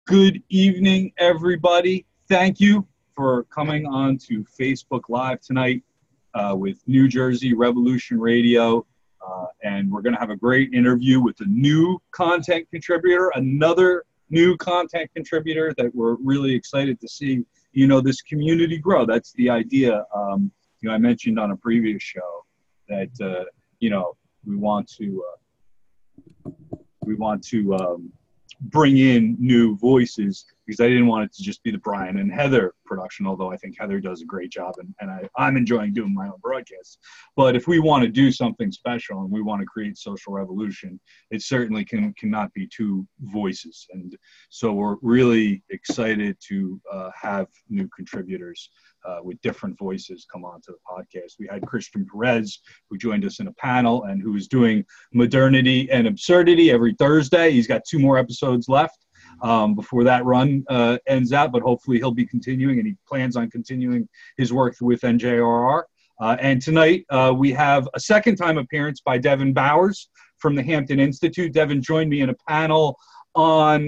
Good evening, everybody. Thank you for coming on to Facebook Live tonight with New Jersey Revolution Radio. And we're going to have a great interview with a new content contributor, another new content contributor that we're really excited to see, this community grow. That's the idea. I mentioned on a previous show that, we want to, bring in new voices because I didn't want it to just be the Brian and Heather production, although I think Heather does a great job and I'm enjoying doing my own broadcasts. But if we want to do something special and we want to create social revolution, it certainly cannot be two voices. And so we're really excited to have new contributors with different voices come onto the podcast. We had Christian Perez, who joined us in a panel and who is doing Modernity and Absurdity every Thursday. He's got 2 more episodes left before that run ends out, but hopefully he'll be continuing, and he plans on continuing his work with NJRR. And tonight we have a second-time appearance by Devin Bowers from the Hampton Institute. Devin joined me in a panel on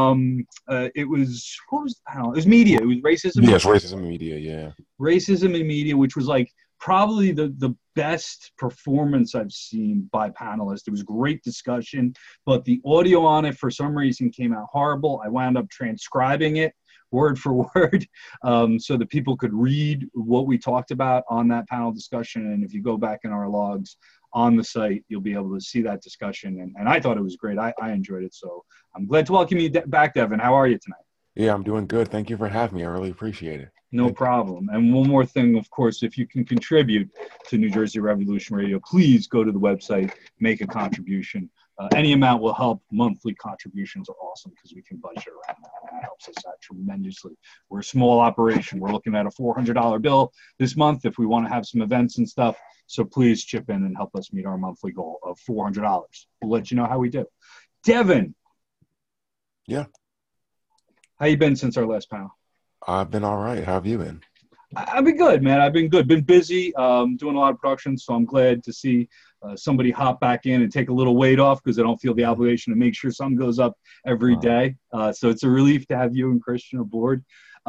it was media. It was racism. Yes, racism in media. Yeah, racism in media, which was like probably the best performance I've seen by panelists. It was great discussion, but the audio on it for some reason came out horrible. I wound up transcribing it word for word so that people could read what we talked about on that panel discussion. And if you go back in our logs on the site, you'll be able to see that discussion. And I thought it was great. I enjoyed it. So I'm glad to welcome you back, Devin. How are you tonight? Yeah, I'm doing good. Thank you for having me. I really appreciate it. No problem. And one more thing, of course, if you can contribute to New Jersey Revolution Radio, please go to the website, make a contribution. Any amount will help. Monthly contributions are awesome because we can budget around that. And that helps us out tremendously. We're a small operation. We're looking at a $400 bill this month if we want to have some events and stuff. So please chip in and help us meet our monthly goal of $400. We'll let you know how we do. Devin. Yeah. How you been since our last panel? I've been all right. How have you been? I've been good, man. I've been good. Been busy, doing a lot of production, so I'm glad to see somebody hop back in and take a little weight off because I don't feel the obligation to make sure something goes up every day. So it's a relief to have you and Christian aboard.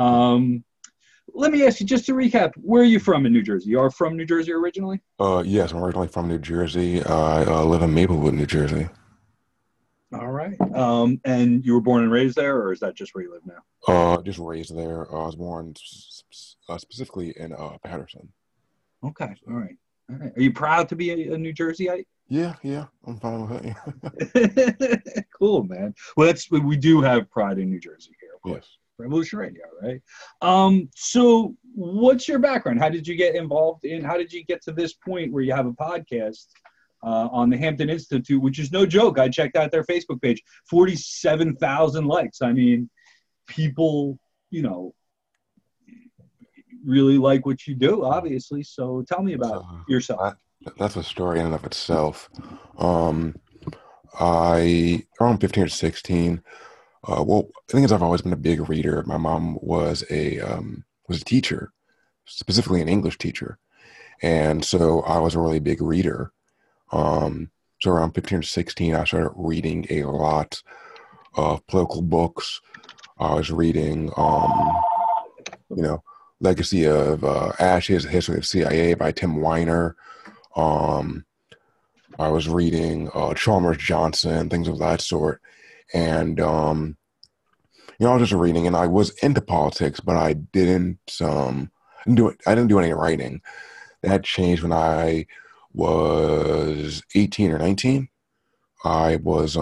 Let me ask you, just to recap, where are you from in New Jersey? You are from New Jersey originally? Yes, I'm originally from New Jersey. I live in Maplewood, New Jersey. All right. And you were born and raised there, or is that just where you live now? Just raised there. I was born specifically in Patterson. Okay. All right. Are you proud to be a New Jerseyite? Yeah, I'm fine with it. Cool, man. Well, we do have pride in New Jersey here, of course. Yes. Revolution Radio, right? So what's your background? How did you get involved how did you get to this point where you have a podcast on the Hampton Institute, which is no joke? I checked out their Facebook page, 47,000 likes. I mean, people, really like what you do, obviously. So tell me about yourself. That's a story in and of itself. I around 15 or 16. Well, the thing is, I've always been a big reader. My mom was a teacher, specifically an English teacher, and so I was a really big reader. So around 15 or 16, I started reading a lot of political books. I was reading, Legacy of Ashes, History of CIA by Tim Weiner. I was reading Chalmers Johnson, things of that sort. And, I was just reading, and I was into politics, but I didn't do any writing. That changed when I was 18 or 19. I was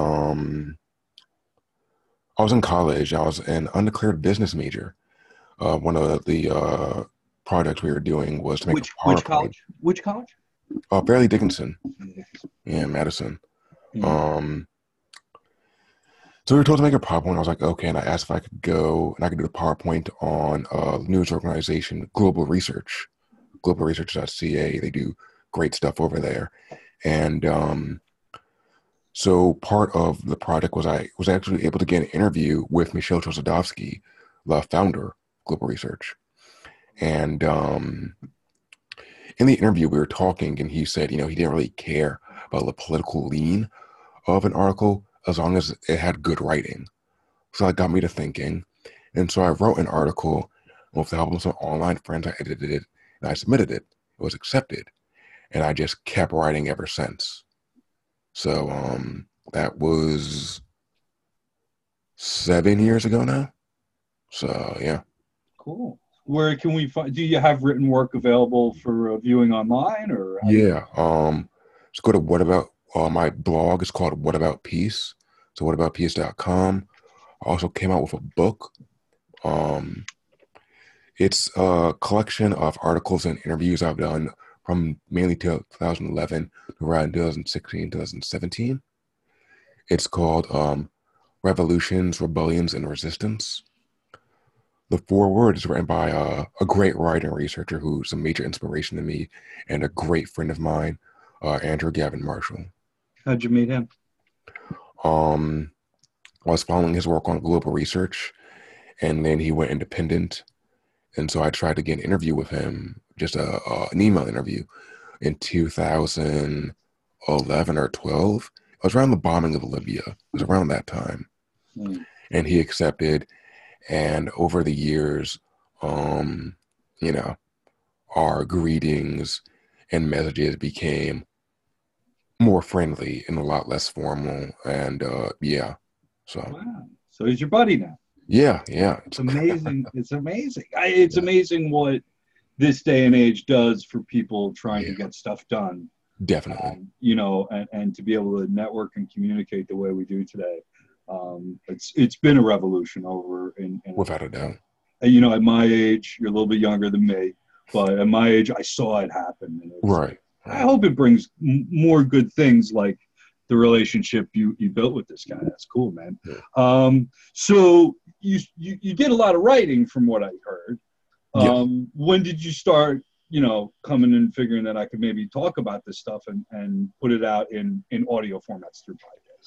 in college. I was an undeclared business major. One of the projects we were doing was to make a PowerPoint. Which college? Which college? Fairleigh Dickinson. Yeah, Madison. Mm-hmm. So we were told to make a PowerPoint. I was like, okay, and I asked if I could go and I could do the PowerPoint on a news organization, Global Research, globalresearch.ca. They do great stuff over there. And so part of the project was I was actually able to get an interview with Michelle Chossudovsky, the founder of Global Research. And in the interview, we were talking, and he said, he didn't really care about the political lean of an article as long as it had good writing. So that got me to thinking. And so I wrote an article with the help of some online friends. I edited it and I submitted it. It was accepted. And I just kept writing ever since. So that was 7 years ago now. So yeah. Cool. Where can we find? Do you have written work available for viewing online, or how do you? Yeah. Let's go to What About my blog is called What About Peace. So whataboutpeace.com. I also came out with a book. It's a collection of articles and interviews I've done from mainly 2011 to around 2016, 2017. It's called Revolutions, Rebellions, and Resistance. The foreword is written by a great writer and researcher who's a major inspiration to me and a great friend of mine, Andrew Gavin Marshall. How'd you meet him? I was following his work on global research, and then he went independent. And so I tried to get an interview with him, just an email interview in 2011 or 12. It was around the bombing of Libya. It was around that time. And he accepted. And over the years, our greetings and messages became more friendly and a lot less formal. And yeah, so. Wow. So he's your buddy now. Yeah. It's amazing. It's amazing. It's amazing what this day and age does for people trying to get stuff done. Definitely. And to be able to network and communicate the way we do today. It's been a revolution over in without a doubt. At my age, you're a little bit younger than me, but at my age, I saw it happen. And right. I hope it brings more good things like the relationship you built with this guy. That's cool, man. Yeah. So you did a lot of writing from what I heard. Yes. When did you start, coming and figuring that I could maybe talk about this stuff and put it out in audio formats through podcasts?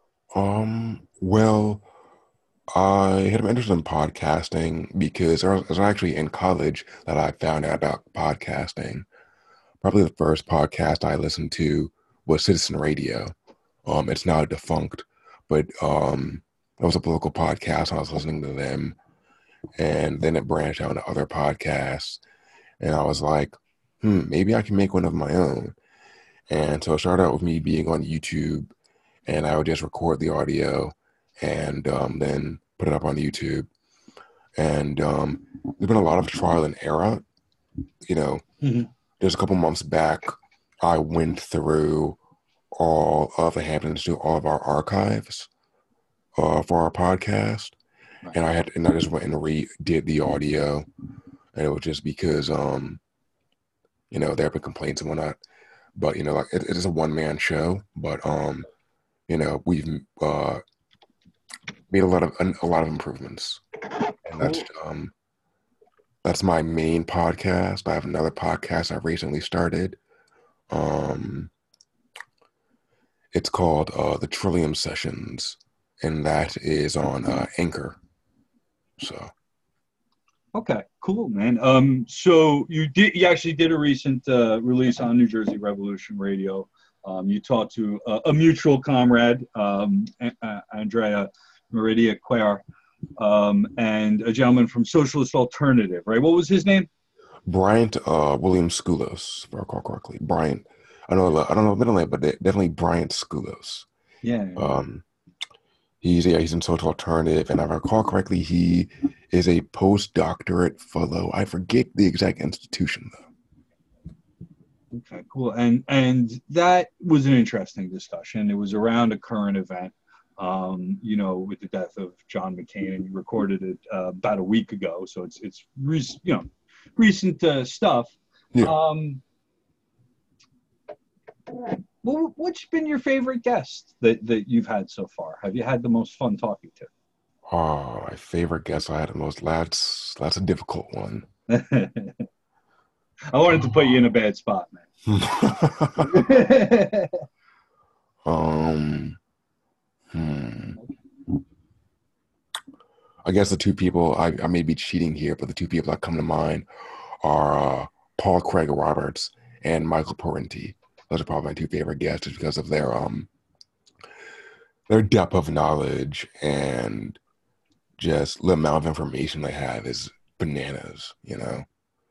Well, I had an interest in podcasting because it was actually in college that I found out about podcasting. Probably the first podcast I listened to was Citizen Radio. It's now defunct, but it was a political podcast. I was listening to them, and then it branched out into other podcasts, and I was like, maybe I can make one of my own. And so it started out with me being on YouTube, and I would just record the audio and then put it up on YouTube. And there's been a lot of trial and error. Just a couple months back, I went through all of the Hamptons to all of our archives for our podcast. Right. And I just went and redid the audio. And it was just because, there have been complaints and whatnot. But, it is a one-man show. But, we've made a lot of improvements. And that's my main podcast. I have another podcast I recently started. It's called the Trillium Sessions, and that is on Anchor. So. Okay, cool, man. So you actually did a recent release on New Jersey Revolution Radio. You talked to a mutual comrade, Andrea Meridia Quer, and a gentleman from Socialist Alternative, right? What was his name? Bryant William Skoulos, if I recall correctly. Bryant. I don't know the middle name, but definitely Bryant Skoulos. Yeah. He's in Social Alternative, and if I recall correctly, he is a postdoctorate fellow. I forget the exact institution though. Okay, cool. And that was an interesting discussion. It was around a current event, with the death of John McCain, and you recorded it about a week ago. So it's recent stuff. Yeah. What's been your favorite guest that you've had so far? Have you had the most fun talking to? Oh, my favorite guest I had the most. That's a difficult one. I wanted to put you in a bad spot, man. I guess the two people, I may be cheating here, but the two people that come to mind are Paul Craig Roberts and Michael Parenti. Those are probably my two favorite guests just because of their depth of knowledge and just the amount of information they have is bananas, you know.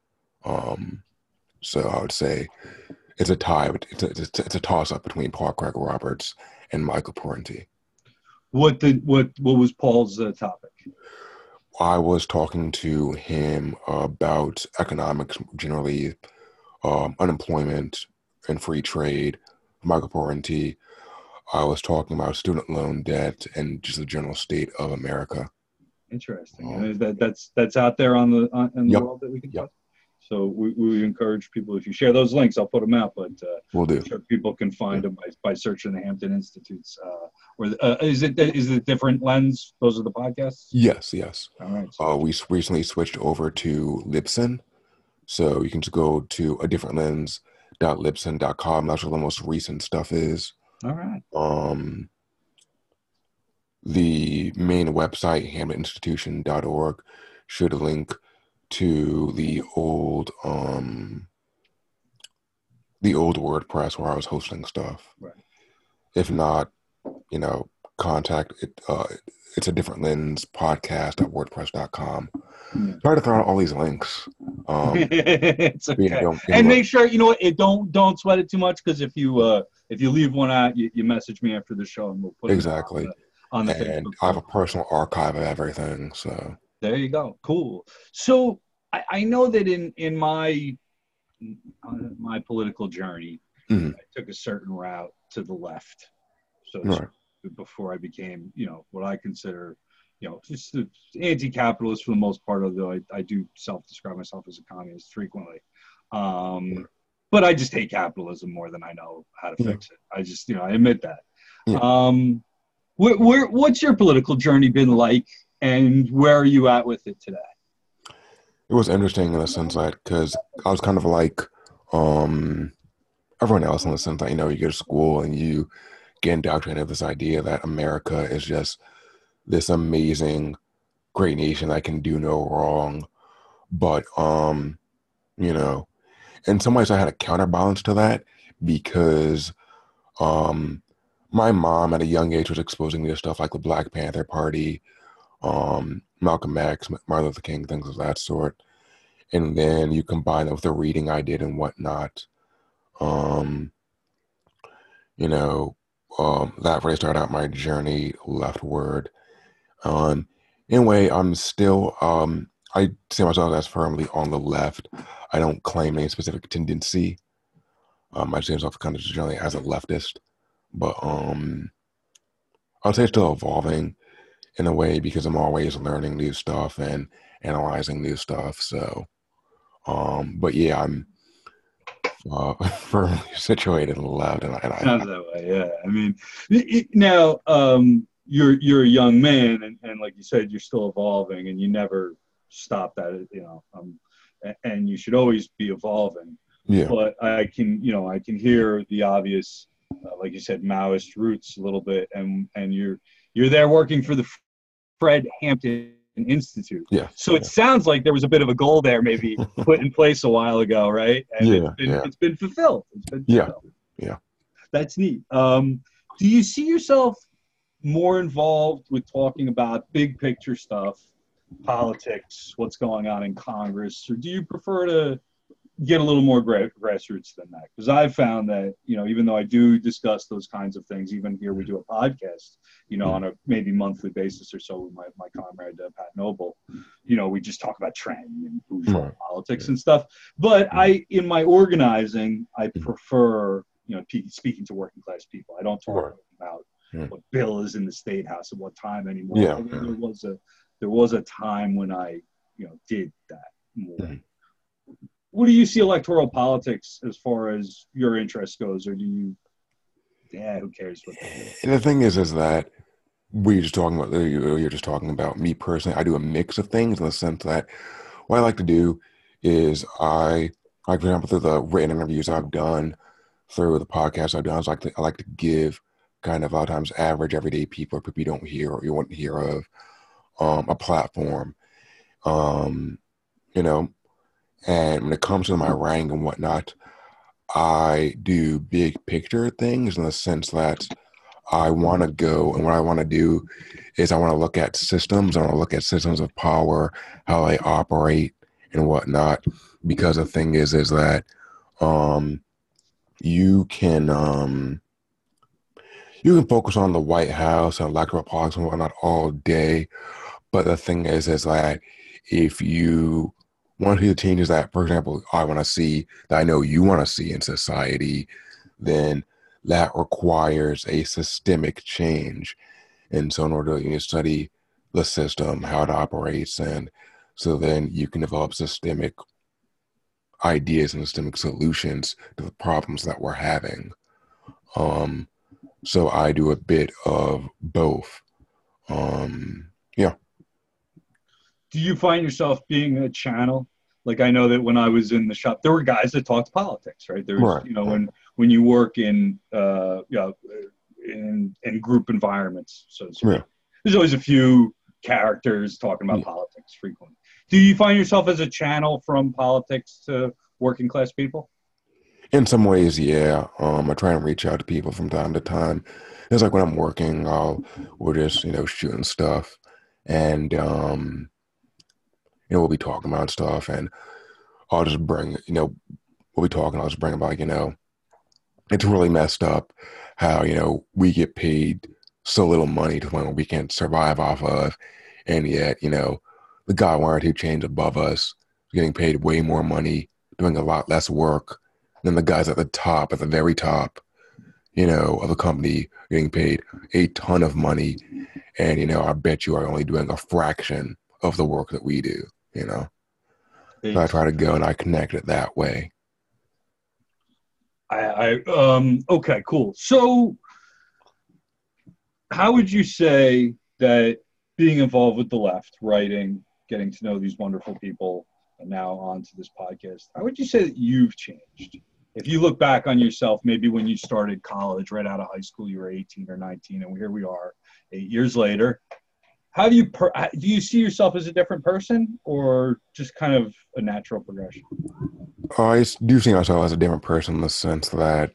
So I would say it's a tie. It's a toss up between Paul Craig Roberts and Michael Parenti. What was Paul's topic? I was talking to him about economics generally, unemployment and free trade. Michael Parenti, I was talking about student loan debt and just the general state of America. Interesting. And that's out there on the in the Yep. world that we can Yep. talk. So we encourage people, if you share those links, I'll put them out, but We'll do. I'm sure people can find them by searching the Hampton Institutes. Is it different lens? Those are the podcasts? Yes. All right. So We recently switched over to Libsyn. So you can just go to a different lens.libsyn.com. That's where the most recent stuff is. all right. The main website, hamlettinstitution.org, should link to the old WordPress where I was hosting stuff. Right. If not, contact it. It's a different lens podcast at wordpress.com. Try to throw out all these links. It's okay. And make sure don't sweat it too much, because if you leave one out, you message me after the show and we'll put it on the and Facebook. I have a personal archive of everything. So there you go. Cool. So I know that in my political journey, I took a certain route to the left. So before I became, what I consider, just anti-capitalist for the most part, although I do self-describe myself as a communist frequently. But I just hate capitalism more than I know how to fix it. I just, I admit that. What's your political journey been like, and where are you at with it today? It was interesting in the sense that, because I was kind of like everyone else, in the sense that, you go to school and you get indoctrinated with this idea that America is just this amazing, great nation that can do no wrong. But, in some ways I had a counterbalance to that, because my mom at a young age was exposing me to stuff like the Black Panther Party, Malcolm X, Martin Luther King, things of that sort. And then you combine it with the reading I did and whatnot. That really started out my journey leftward. Anyway, I'm still, I see myself as firmly on the left. I don't claim any specific tendency. I see myself kind of generally as a leftist, but I'll say it's still evolving in a way, because I'm always learning new stuff and analyzing new stuff. So, but yeah, I'm firmly situated in the left, and sounds that way. Yeah, I mean, now you're a young man, and like you said, you're still evolving, and you never stop that. And you should always be evolving. Yeah. But I can hear the obvious, like you said, Maoist roots a little bit, and you're there working for the Fred Hampton Institute. Yeah. So it sounds like there was a bit of a goal there, maybe put in place a while ago, right? And it's been fulfilled. Yeah. That's neat. Do you see yourself more involved with talking about big picture stuff, politics, what's going on in Congress, or do you prefer to get a little more grassroots than that? Because I've found that, even though I do discuss those kinds of things, even here we do a podcast, on a maybe monthly basis or so with my comrade, Pat Noble, we just talk about trend and bourgeois politics and stuff. But in my organizing, I prefer, speaking to working class people. I don't talk about what bill is in the State House at what time anymore. There was a time when I, did that more. What do you see electoral politics as far as your interest goes, or do you? Yeah, who cares? And the thing is that you're just talking about me personally. I do a mix of things, in the sense that what I like to do is for example, through the written interviews I've done, through the podcasts I've done, I like to give kind of, a lot of times, average everyday people, or people you don't hear or you wouldn't hear of, a platform. And when it comes to my writing and whatnot, I do big picture things, in the sense that I want to go, and what I want to do is I want to look at systems. I want to look at systems of power, how they operate, and whatnot. Because the thing is that um, you can focus on the White House and electoral politics and whatnot all day, but the thing is that if you want to see the changes that, for example, I want to see, that I know you want to see in society, then that requires a systemic change. And so in order to study the system, how it operates, and so then you can develop systemic ideas and systemic solutions to the problems that we're having. So I do a bit of both. Yeah. Do you find yourself being a channel? Like, I know that when I was in the shop, there were guys that talked politics, right? There's, Right. when you work in, in group environments, so to speak, Yeah. there's always a few characters talking about politics frequently. Do you find yourself as a channel from politics to working class people? In some ways, yeah. I try and reach out to people from time to time. It's like when I'm working, we're just, shooting stuff, and we'll be talking about stuff, and I'll just bring, we'll be talking. I'll just bring about, it's really messed up how, we get paid so little money to when we can survive off of, and yet, the guy one or two chains above us getting paid way more money, doing a lot less work than the guys at the top, at the very top, of the company getting paid a ton of money. And, I bet you are only doing a fraction of the work that we do. So I It's, try to go and I connect it that way. okay, cool. So, how would you say that being involved with the left, writing, getting to know these wonderful people, and now onto this podcast, how would you say that you've changed? If you look back on yourself, maybe when you started college, right out of high school, you were 18 or 19, and here we are 8 years later. How do you see yourself as a different person, or just kind of a natural progression? I do see myself as a different person in the sense that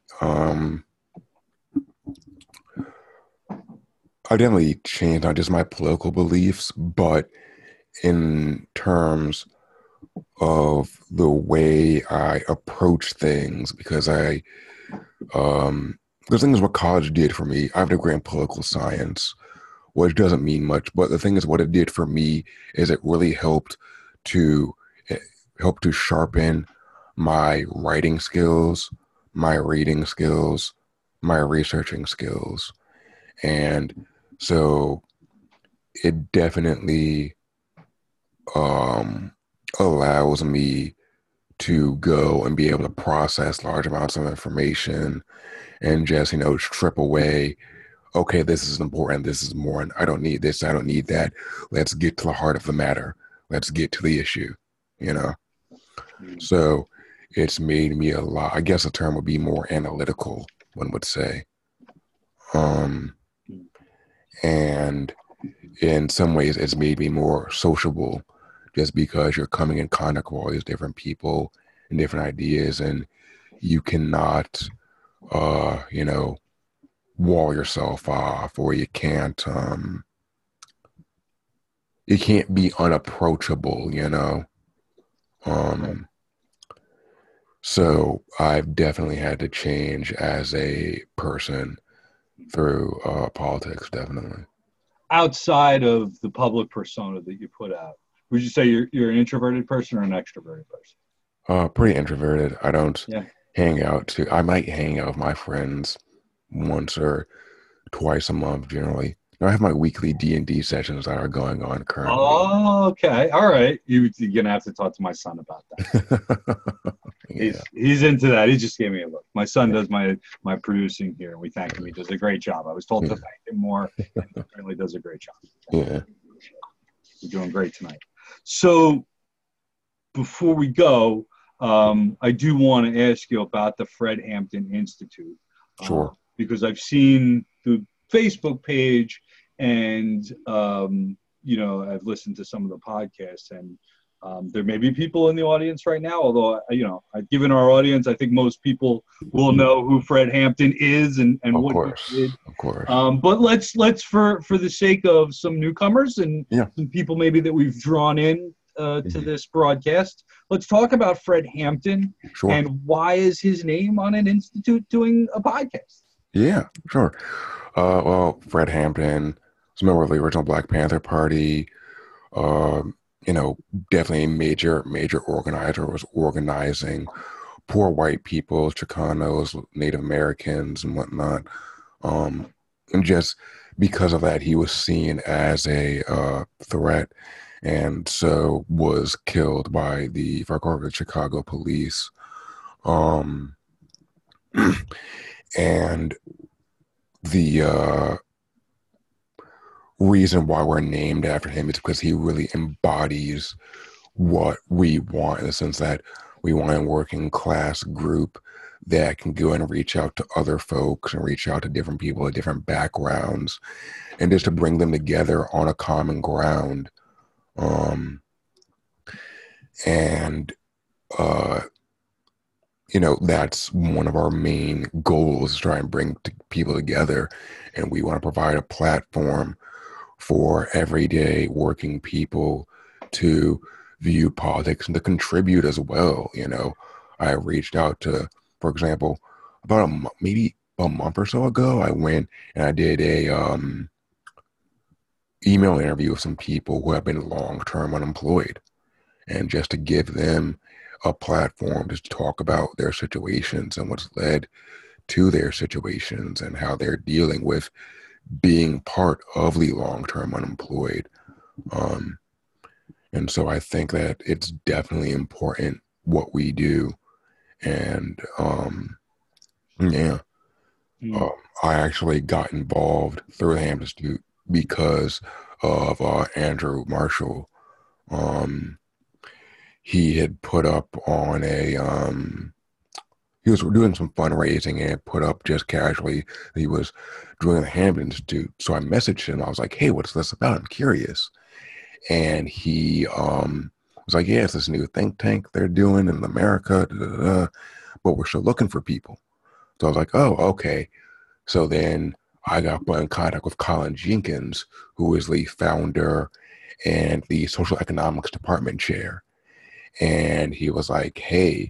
I definitely changed not just my political beliefs, but in terms of the way I approach things, because the thing is what college did for me. I have a degree in political science, which doesn't mean much, but the thing is what it did for me is it really to helped to sharpen my writing skills, my reading skills, my researching skills. And so it definitely um, allows me to go and be able to process large amounts of information and just, strip away, okay, this is important, this is more, and I don't need this, I don't need that. Let's get to the heart of the matter. Let's get to the issue, you know? So it's made me a lot, I guess the term would be more analytical, one would say. Um, and in some ways, it's made me more sociable just because you're coming in contact with all these different people and different ideas, and you cannot, you know, wall yourself off, or you can't be unapproachable, you know. Um, so I've definitely had to change as a person through politics, definitely. Outside of the public persona that you put out, would you say you're an introverted person or an extroverted person? Pretty introverted. I don't Yeah. hang out I might hang out with my friends once or twice a month generally. I have my weekly D&D sessions that are going on currently. Oh, okay. All right. You're gonna have to talk to my son about that. Yeah. He's into that. He just gave me a look. My son does my producing here, and we thank him. He does a great job. I was told to Yeah. thank him more, and he really does a great job. Yeah. We're doing great tonight. So before we go, I do want to ask you about the Fred Hampton Institute, Sure. because I've seen the Facebook page, and I've listened to some of the podcasts, and There may be people in the audience right now, although, given our audience, I think most people will know who Fred Hampton is and Of what course, he did. of course. But let's for the sake of some newcomers and Yeah. some people maybe that we've drawn in to this broadcast, let's talk about Fred Hampton Sure. and why is his name on an institute doing a podcast? Yeah, sure. Well, Fred Hampton was a member of the original Black Panther Party. Definitely a major organizer, was organizing poor white people, Chicanos, Native Americans, and whatnot. And just because of that, he was seen as a threat, and so was killed by the Chicago police. And the reason why we're named after him is because he really embodies what we want, in the sense that we want a working class group that can go and reach out to other folks and reach out to different people with different backgrounds, and just to bring them together on a common ground. That's one of our main goals, to try and bring people together. And we want to provide a platform for everyday working people to view politics and to contribute as well. I reached out to, for example, about maybe a month or so ago, I went and I did a email interview with some people who have been long-term unemployed, and just to give them a platform to talk about their situations and what's led to their situations and how they're dealing with being part of the long-term unemployed. And so I think that it's definitely important what we do. And I actually got involved through the Hampton Institute because of Andrew Marshall. He had put up on he was doing some fundraising and put up just casually that he was doing the Hampton Institute. So I messaged him. I was like, hey, what's this about? I'm curious. And he was like, yeah, it's this new think tank they're doing in America, but we're still looking for people. So I was like, oh, okay. So then I got put in contact with Colin Jenkins, who is the founder and the social economics department chair. And he was like, hey,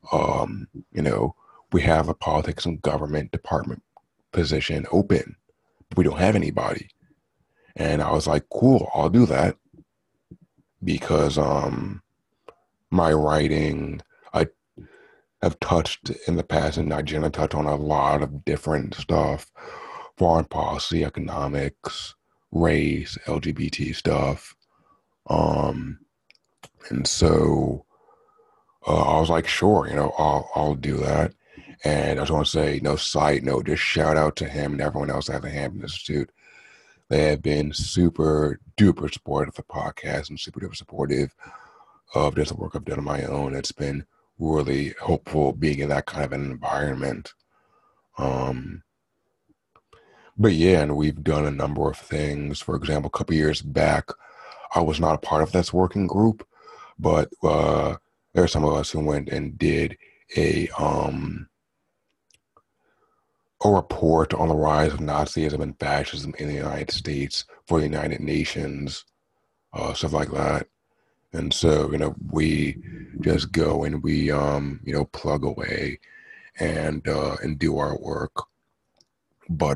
we have a politics and government department position open. We don't have anybody. And I was like, cool, I'll do that. Because my writing, I have touched in the past, and I generally touch on a lot of different stuff: foreign policy, economics, race, LGBT stuff. And so I was like, sure, I'll do that. And I just want to say, side note, just shout out to him and everyone else at the Hampton Institute. They have been super duper supportive of the podcast and super duper supportive of just the work I've done on my own. It's been really hopeful being in that kind of an environment. But yeah, and we've done a number of things. For example, a couple years back, I was not a part of this working group, but there are some of us who went and did a report on the rise of Nazism and fascism in the United States for the United Nations, stuff like that. And so, we just go and we, plug away and do our work. But,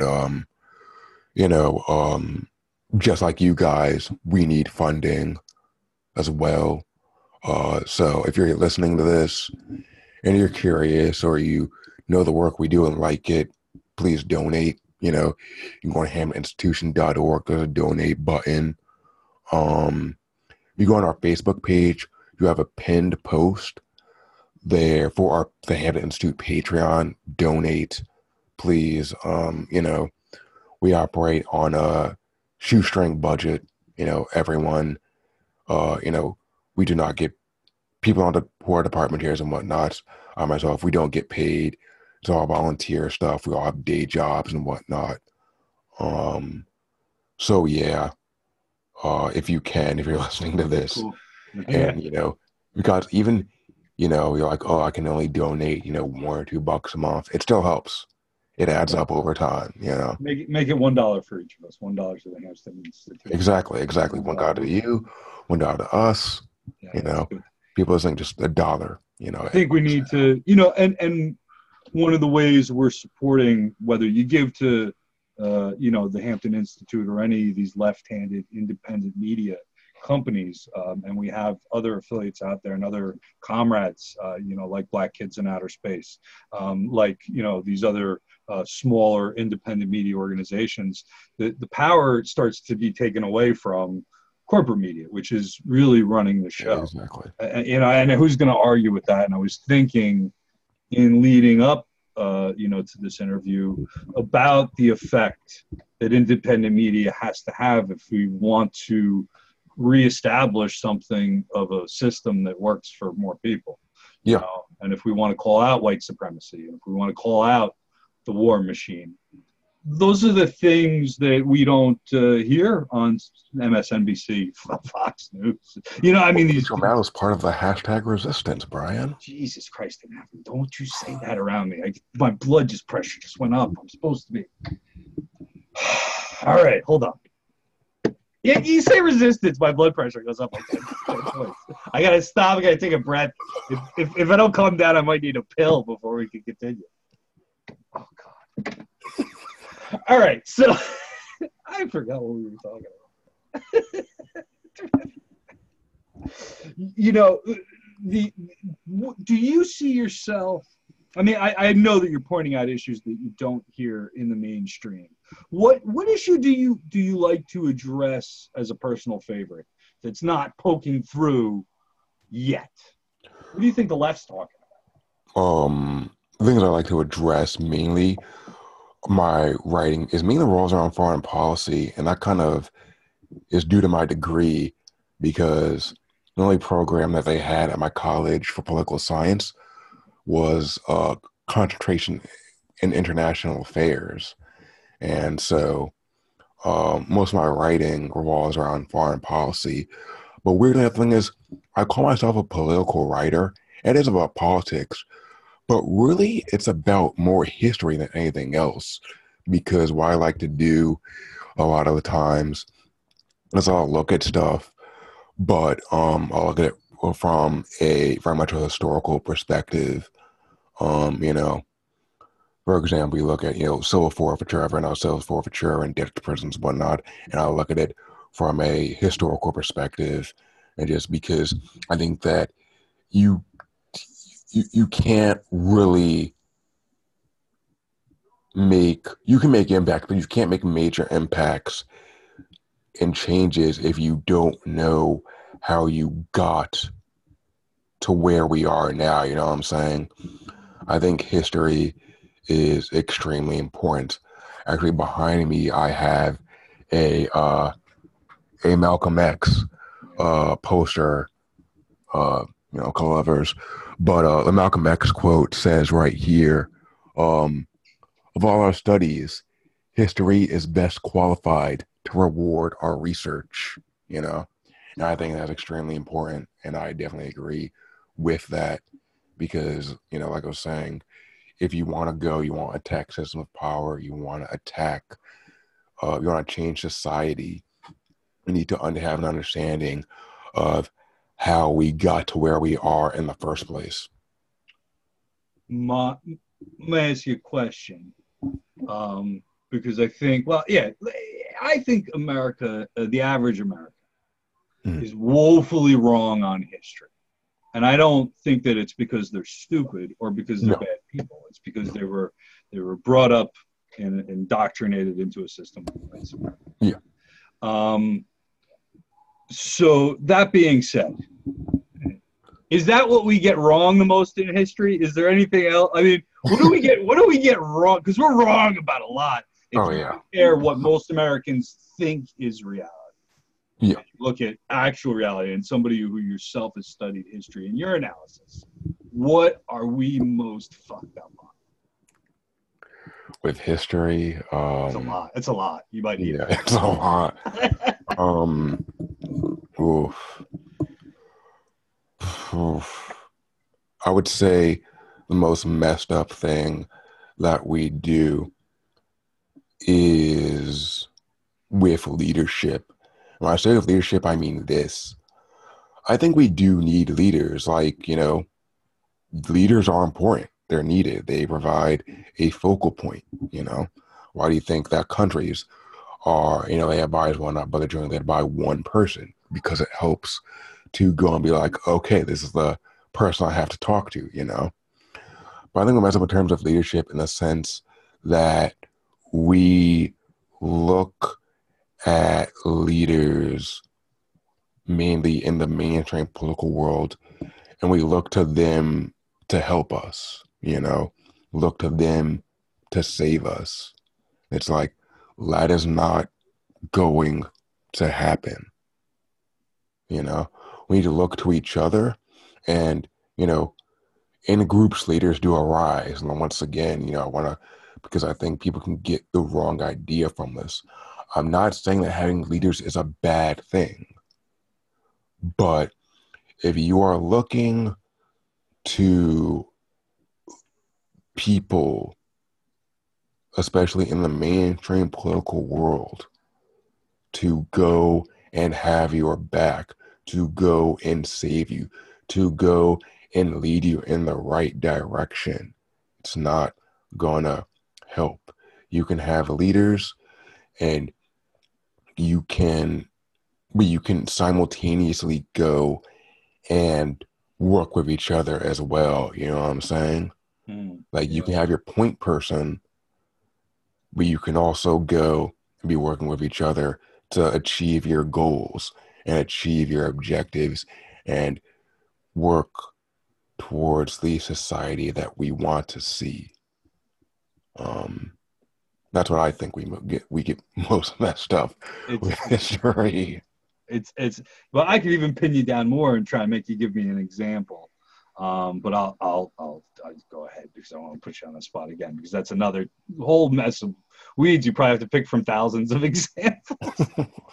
just like you guys, we need funding as well. So if you're listening to this and you're curious, or you know the work we do and like it, please donate. You can go to hamptoninstitution.org. There's a donate button. You go on our Facebook page, you have a pinned post there for the Hampton Institute Patreon. Donate, please. We operate on a shoestring budget. Everyone, we do not get people on the who are department chairs and whatnot. I myself, we don't get paid. It's all volunteer stuff. We all have day jobs and whatnot. So yeah, if you're listening to this, cool. Yeah. And, because even, you're like, oh, I can only donate, $1 or $2 a month. It still helps. It adds up over time, Make it $1 for each of us. $1 to the Hampton Institute. Exactly. $1 to you, $1 to us. Yeah, You that's know, good. people think just $1. I think we need to, and one of the ways we're supporting, whether you give to, the Hampton Institute or any of these left-handed independent media companies, and we have other affiliates out there and other comrades, like Black Kids in Outer Space, like, these other smaller independent media organizations, the power starts to be taken away from corporate media, which is really running the show. Exactly. And who's going to argue with that? And I was thinking in leading up, to this interview about the effect that independent media has to have if we want to reestablish something of a system that works for more people. Yeah. And if we want to call out white supremacy, and if we want to call out the war machine, those are the things that we don't hear on MSNBC, Fox News. These. That was part of the hashtag resistance, Brian. Jesus Christ in heaven! Don't you say that around me. My blood pressure just went up. I'm supposed to be. All right, hold on. Yeah, you say resistance, my blood pressure goes up. I gotta stop. I gotta take a breath. If I don't calm down, I might need a pill before we can continue. Oh God. All right, so I forgot what we were talking about. Do you see yourself? I mean, I know that you're pointing out issues that you don't hear in the mainstream. What issue do you like to address as a personal favorite that's not poking through yet? What do you think the left's talking about? The things I like to address mainly. My writing is mainly revolves around foreign policy, and that kind of is due to my degree because the only program that they had at my college for political science was concentration in international affairs. And so most of my writing revolves around foreign policy. But weirdly, the thing is, I call myself a political writer. It is about politics. But really, it's about more history than anything else, because what I like to do a lot of the times is I'll look at stuff, but I'll look at it from a very much a historical perspective. For example, you look at civil forfeiture, civil forfeiture and death to prisons and whatnot, and I'll look at it from a historical perspective, and just because I think that you can't really you can make impact, but you can't make major impacts and changes if you don't know how you got to where we are now. You know what I'm saying? I think history is extremely important. Actually, behind me, I have a Malcolm X poster, a couple others. But the Malcolm X quote says right here, of all our studies, history is best qualified to reward our research, And I think that's extremely important, and I definitely agree with that because, like I was saying, if you want to attack system of power, you want to attack, you want to change society, you need to have an understanding of how we got to where we are in the first place. Let me ask you a question, because I think, I think America, the average American, is woefully wrong on history. And I don't think that it's because they're stupid or because they're bad people. It's because they were brought up and indoctrinated into a system of white supremacy. Yeah. So that being said, is that what we get wrong the most in history? Is there anything else? I mean, what do we get wrong? Because we're wrong about a lot. If you compare what most Americans think is reality. Yeah. Look at actual reality and somebody who yourself has studied history in your analysis. What are we most fucked up on? With history, it's a lot. You might need it's a lot. Oof. I would say the most messed up thing that we do is with leadership. When I say with leadership, I mean this. I think we do need leaders. Like, leaders are important. They're needed. They provide a focal point, Why do you think that countries are, led by one, but they're generally led by one person? Because it helps to go and be like, okay, this is the person I have to talk to, But I think we mess up in terms of leadership in the sense that we look at leaders mainly in the mainstream political world, and we look to them to help us, look to them to save us. It's like, that is not going to happen. We need to look to each other, and, in groups, leaders do arise. And once again, I want to, because I think people can get the wrong idea from this. I'm not saying that having leaders is a bad thing, but if you are looking to people, especially in the mainstream political world, to go and have your back, to go and save you, to go and lead you in the right direction, it's not gonna help. You can have leaders, and you can simultaneously go and work with each other as well. You know what I'm saying? Like, you can have your point person, but you can also go and be working with each other to achieve your goals and achieve your objectives and work towards the society that we want to see. That's what I think we get most of that stuff with history. It's well, I could even pin you down more and try and make you give me an example. But I'll go ahead because I don't want to put you on the spot again, because that's another whole mess of weeds. You probably have to pick from thousands of examples.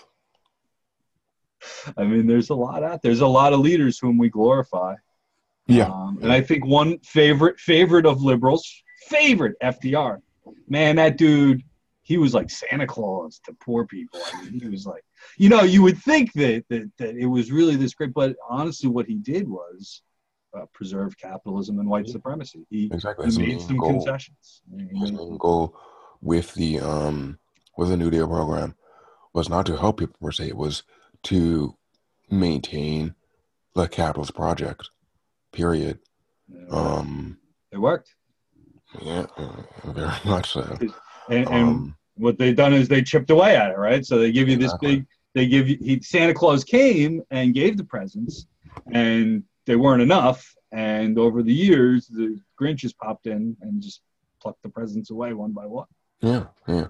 I mean, there's a lot out there. There's a lot of leaders whom we glorify. Yeah. And I think one favorite of liberals, FDR. Man, that dude, he was like Santa Claus to poor people. I mean, he was like, you would think that it was really this great, but honestly, what he did was preserve capitalism and white supremacy. He made some concessions. His main goal with the New Deal program was not to help people per se. It was to maintain the capitalist project. Period. It worked. Yeah, very much so. And what they've done is they chipped away at it, right? So they give you this big. Santa Claus came and gave the presents, and they weren't enough. And over the years, the Grinches popped in and just plucked the presents away one by one. Yeah.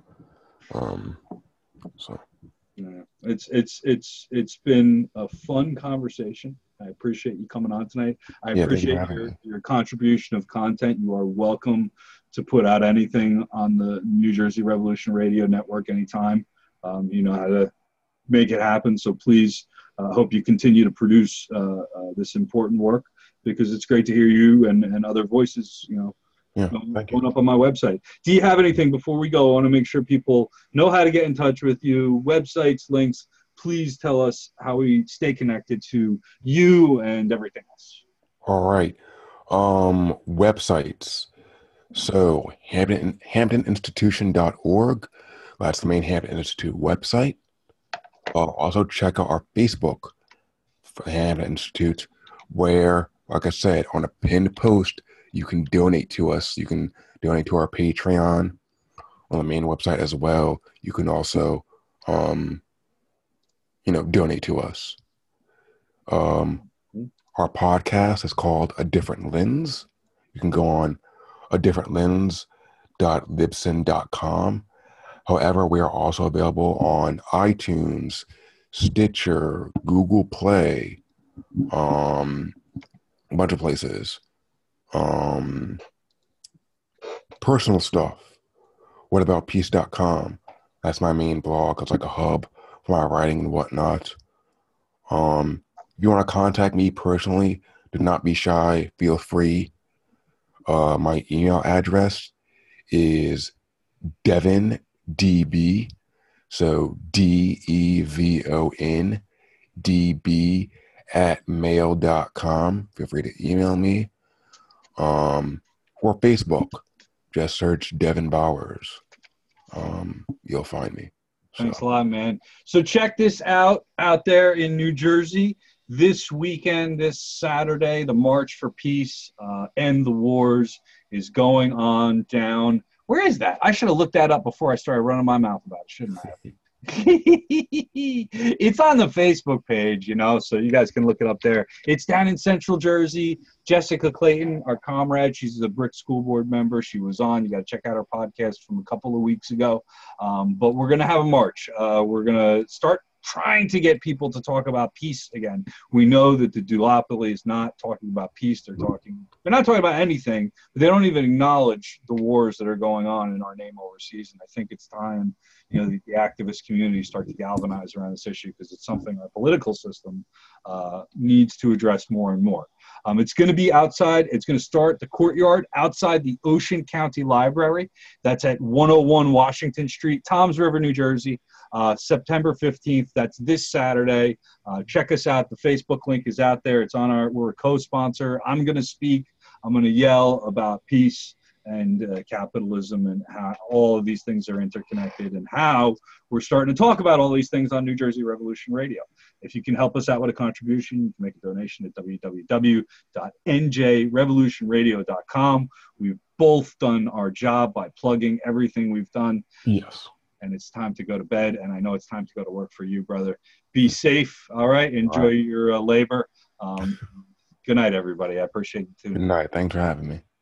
So. Yeah, it's been a fun conversation. I appreciate you coming on tonight. I appreciate your contribution of content. You are welcome to put out anything on the New Jersey Revolution Radio Network anytime. You know how to make it happen. So please, hope you continue to produce this important work, because it's great to hear you and other voices, going up on my website. Do you have anything before we go? I want to make sure people know how to get in touch with you, websites, links. Please tell us how we stay connected to you and everything else. All right. Websites. So HamptonInstitution.org. That's the main Hampton Institute website. Also check out our Facebook for Hampton Institute, where, like I said, on a pinned post, you can donate to us. You can donate to our Patreon on the main website as well. You can also, donate to us. Our podcast is called A Different Lens. You can go on adifferentlens.libsyn.com. However, we are also available on iTunes, Stitcher, Google Play, a bunch of places. Personal stuff. Whataboutpeace.com. That's my main blog. It's like a hub for my writing and whatnot. If you want to contact me personally, Do not be shy. Feel free. My email address is DevonDB. So DEVONDB @mail.com. Feel free to email me. Or Facebook. Just search Devon Bowers. You'll find me. Thanks a lot, man. So check this out there in New Jersey. This weekend, this Saturday, the March for Peace, End the Wars is going on down. Where is that? I should have looked that up before I started running my mouth about it, shouldn't I? It's on the Facebook page, so you guys can look it up there. It's down in Central Jersey. Jessica Clayton, our comrade, she's a Brick School Board member. She was on. You got to check out our podcast from a couple of weeks ago. But we're going to have a march. We're going to start trying to get people to talk about peace again. We know that the duopoly is not talking about peace. They're not talking about anything. But they don't even acknowledge the wars that are going on in our name overseas. And I think it's time, the activist community start to galvanize around this issue, because it's something our political system needs to address more and more. It's going to be outside. It's going to start the courtyard outside the Ocean County Library. That's at 101 Washington Street, Toms River, New Jersey. September 15th. That's this Saturday. Check us out. The Facebook link is out there. It's on we're a co-sponsor. I'm going to speak. I'm going to yell about peace and capitalism and how all of these things are interconnected, and how we're starting to talk about all these things on New Jersey Revolution Radio. If you can help us out with a contribution, you can make a donation at www.njrevolutionradio.com. We've both done our job by plugging everything we've done. Yes. And it's time to go to bed, and I know it's time to go to work for you, brother. Be safe, all right? Enjoy your labor. Good night, everybody. I appreciate it, too. Good night. Thanks for having me.